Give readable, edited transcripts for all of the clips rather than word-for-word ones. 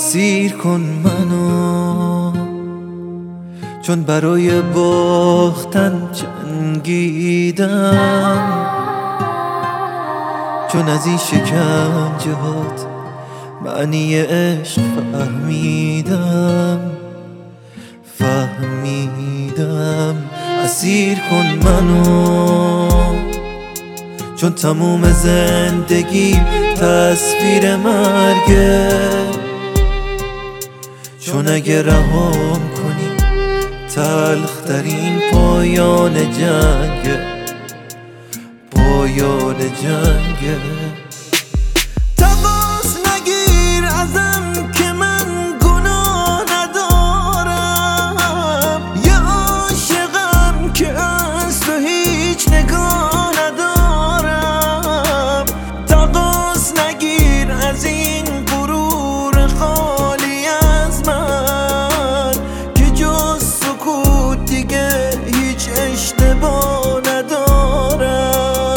اسیر کن منو، چون برای باختن جنگیدم، چون از این شکنجهات معنی عشق فهمیدم. اسیر کن منو، چون تموم زندگی تصویر مرگه، چون اگه رهام کنی تلخترین پایان جنگه، پایان جنگه. تماس نگیر ازم که من گناه ندارم، یه عاشقم که از تو هیچ نگاه ندارم. تماس نگیر از این غرور خالی از من، که جز سکوت دیگه هیچ اشتباه ندارم.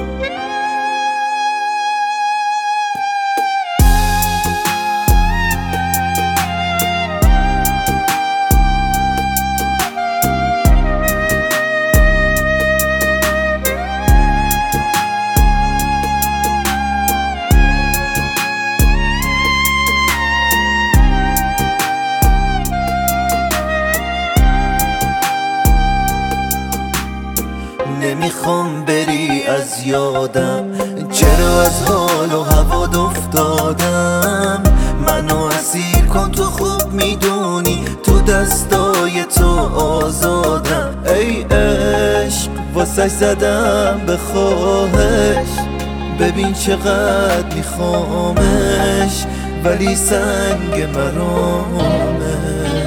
نمیخوام بری از یادم، چرا از حال و هوات افتادم. منو اسیر کن، تو خوب میدونی تو دستای تو آزادم. ای عشق واسه زدم به خواهش، ببین چقدر میخوامش ولی سنگ مرامه.